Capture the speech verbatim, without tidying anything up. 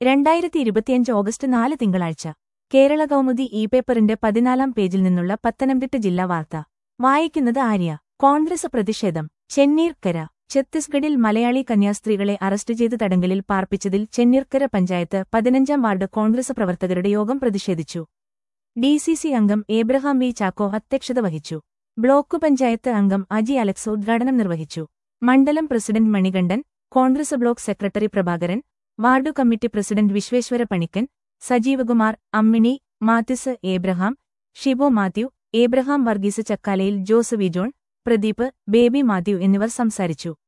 രണ്ടായിരത്തി ഇരുപത്തിയഞ്ച് ഓഗസ്റ്റ് നാല് തിങ്കളാഴ്ച കേരള കൗമുദി ഇ പേപ്പറിന്റെ പതിനാലാം പേജിൽ നിന്നുള്ള പത്തനംതിട്ട ജില്ലാ വാർത്ത വായിക്കുന്നത് ആര്യ. കോൺഗ്രസ് പ്രതിഷേധം ചെന്നീർക്കര. ഛത്തീസ്ഗഡിൽ മലയാളി കന്യാസ്ത്രീകളെ അറസ്റ്റ് ചെയ്ത് തടങ്കലിൽ പാർപ്പിച്ചതിൽ ചെന്നീർക്കര പഞ്ചായത്ത് പതിനഞ്ചാം വാർഡ് കോൺഗ്രസ് പ്രവർത്തകരുടെ യോഗം പ്രതിഷേധിച്ചു. ഡി സി സി അംഗം ഏബ്രഹാം വി ചാക്കോ അധ്യക്ഷത വഹിച്ചു. ബ്ലോക്ക് പഞ്ചായത്ത് അംഗം അജി അലക്സ് ഉദ്ഘാടനം നിർവഹിച്ചു. മണ്ഡലം president Manikandan, Congress block secretary Prabhakaran, ward committee president Vishweshwara Panikkan, Sajeevkumar, Ammini, Mathews Abraham, Shibo Mathew, Abraham Varghese Chakkalayil, Jose V John, Pradeep, Baby Mathew എന്നിവർ സംസാരിച്ചു.